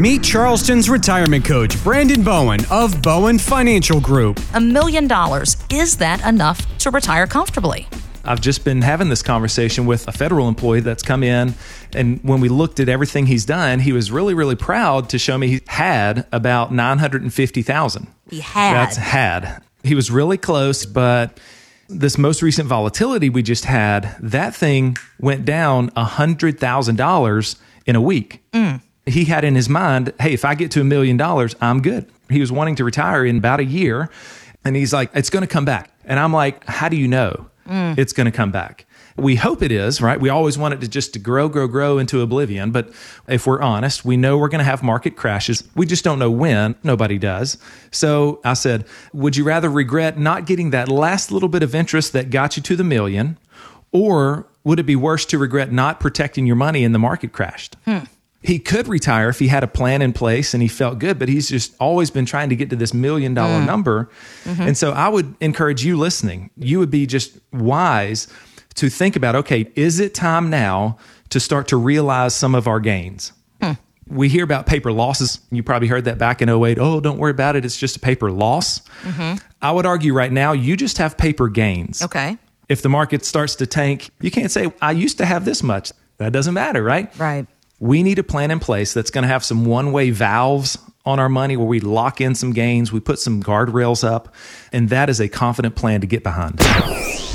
Meet Charleston's retirement coach, Brandon Bowen of Bowen Financial Group. $1 million, is that enough to retire comfortably? I've just been having this conversation with a federal employee that's come in, and when we looked at everything he's done, he was really, really proud to show me he had about $950,000. He had. That's had. He was really close, but this most recent volatility we just had, that thing went down $100,000 in a week. He had in his mind, hey, if I get to $1 million, I'm good. He was wanting to retire in about a year, and he's like, it's going to come back. And I'm like, how do you know it's going to come back? We hope it is, right? We always want it to grow into oblivion. But if we're honest, we know we're going to have market crashes. We just don't know when. Nobody does. So I said, would you rather regret not getting that last little bit of interest that got you to the million? Or would it be worse to regret not protecting your money and the market crashed? He could retire if he had a plan in place and he felt good, but he's just always been trying to get to this $1 million number. And so I would encourage you listening, you would be just wise to think about, okay, is it time now to start to realize some of our gains? We hear about paper losses. You probably heard that back in 2008. Oh, don't worry about it. It's just a paper loss. I would argue right now, you just have paper gains. Okay. If the market starts to tank, you can't say, I used to have this much. That doesn't matter, right? Right. We need a plan in place that's going to have some one-way valves on our money where we lock in some gains, we put some guardrails up, and that is a confident plan to get behind.